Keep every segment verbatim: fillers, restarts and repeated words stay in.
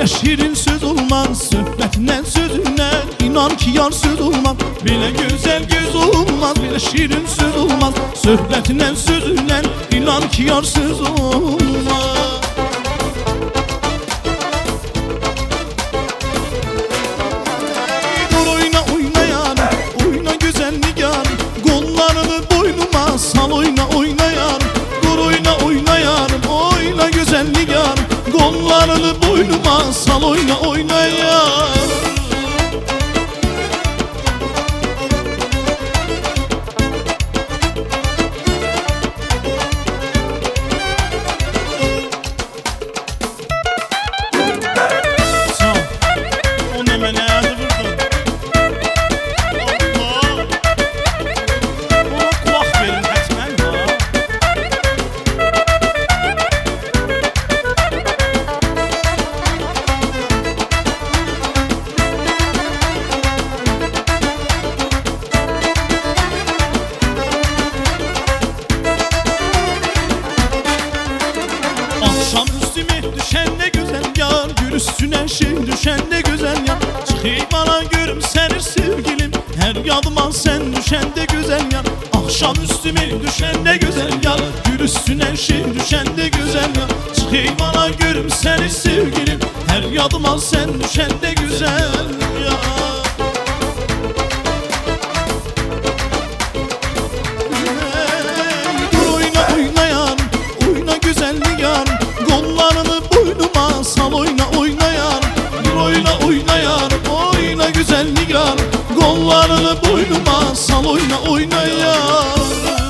Belə şirin söz olmaz, söhbətindən sözündən, inan ki yar söz olmaz. Belə gözəl göz olmaz, belə şirin söz olmaz, söhbətindən sözündən, inan ki yar söz olmaz. Dur oyna oyna yarım, oyna gözəl nigarım, qollarını boynuma sal, oyna oyna yarım. Dur oyna oyna yarım, oyna gözəl nigarım, qollarını boynuma sal, oyna oyna yarım. Akşam üstüme düşen ne güzel yar, gül üstüne şey düşen ne güzel yar. Çıkayım bana gülümsenir sevgilim, her yadıma sen düşen de güzel yar. Akşam üstüme düşen ne güzel yar, gül üstüne şey düşen de güzel yar. Çıkayım bana gülümsenir sevgilim, her yadıma sen düşen de güzel yar. Güzel nigar, kollarını boynuma sal, oyna oyna yar.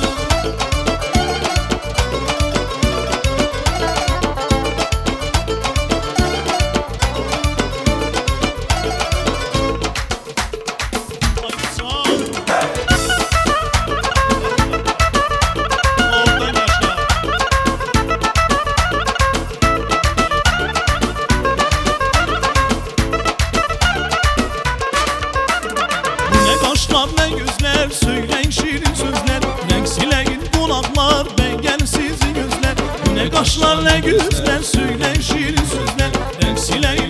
Ne gözler söyleyin şirin sözler, renk sileyin kulaklar ben sizi gözler. Ne kaşlar ne gözler söyleyin şirin sözler, renk sileyin